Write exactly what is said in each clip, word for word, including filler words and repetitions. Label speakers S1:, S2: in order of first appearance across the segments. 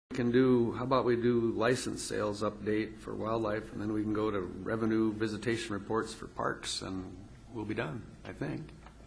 S1: We can do, how about we do license sales update for wildlife, and then we can go to revenue visitation reports for parks, and we'll be done, I think.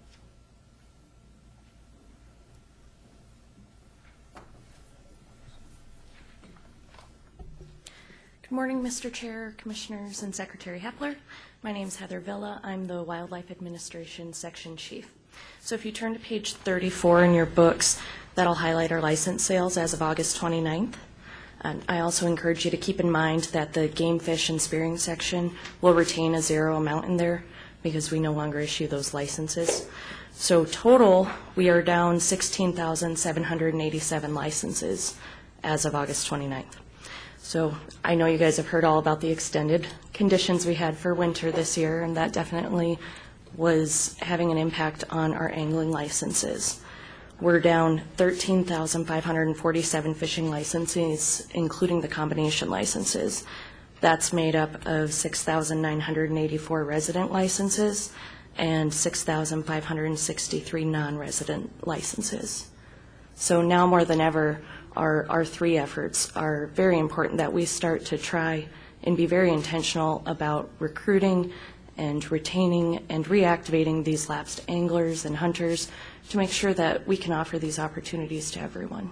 S2: Good morning, Mister Chair, Commissioners, and Secretary Hepler. My name is Heather Villa. I'm the Wildlife Administration Section Chief. So if you turn to page thirty-four in your books, that'll highlight our license sales as of August twenty-ninth. And I also encourage you to keep in mind that the game fish and spearing section will retain a zero amount in there because we no longer issue those licenses. So total, we are down sixteen thousand seven hundred eighty-seven licenses as of August twenty-ninth. So I know you guys have heard all about the extended conditions we had for winter this year, and that definitely was having an impact on our angling licenses. We're down thirteen thousand five hundred forty-seven fishing licenses, including the combination licenses. That's made up of six thousand nine hundred eighty-four resident licenses and six thousand five hundred sixty-three non-resident licenses. So now more than ever, our, our three efforts are very important, that we start to try and be very intentional about recruiting and retaining and reactivating these lapsed anglers and hunters to make sure that we can offer these opportunities to everyone.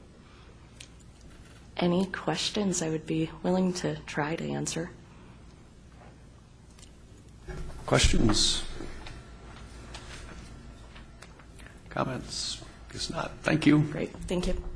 S2: Any questions I would be willing to try to answer.
S1: Questions? Comments? Guess not. Thank you.
S2: Great. Thank you.